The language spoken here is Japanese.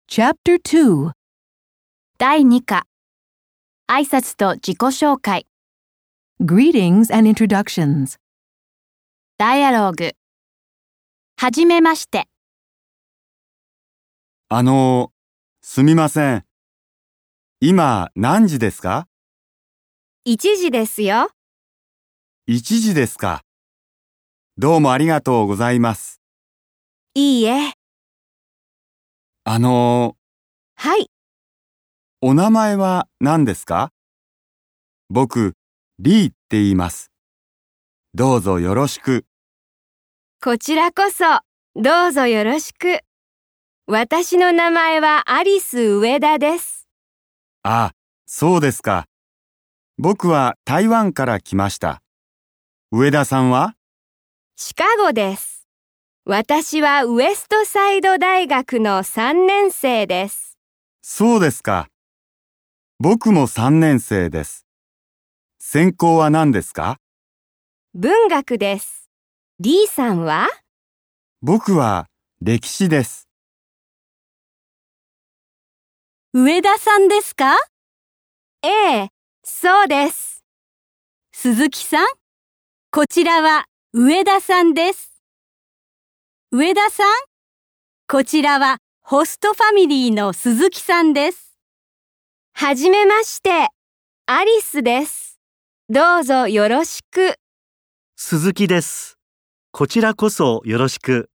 Chapter 2 第2課、挨拶と自己紹介、 Greetings and Introductions ダイアローグ。はじめまして。 すみません。今何時ですか 1時ですよ。 ？1時ですか。どうもありがとうございます。 いいえ。はい。 お名前は何ですか？僕、リーって言います。どうぞよろしく。 こちらこそ、どうぞよろしく。私の名前はアリス上田です。 あ、そうですか。僕は台湾から来ました。上田さんは？ シカゴです。私はウエストサイド大学の3年生です。 そうですか。僕も3年生です。専攻は何ですか？ 文学です。リーさんは？ 僕は歴史です。 上田さんですか？ ええ、そうです。 鈴木さん、こちらは上田さんです。上田さん、こちらはホストファミリーの鈴木さんです。 はじめまして、アリスです。どうぞよろしく。 鈴木です。こちらこそよろしく。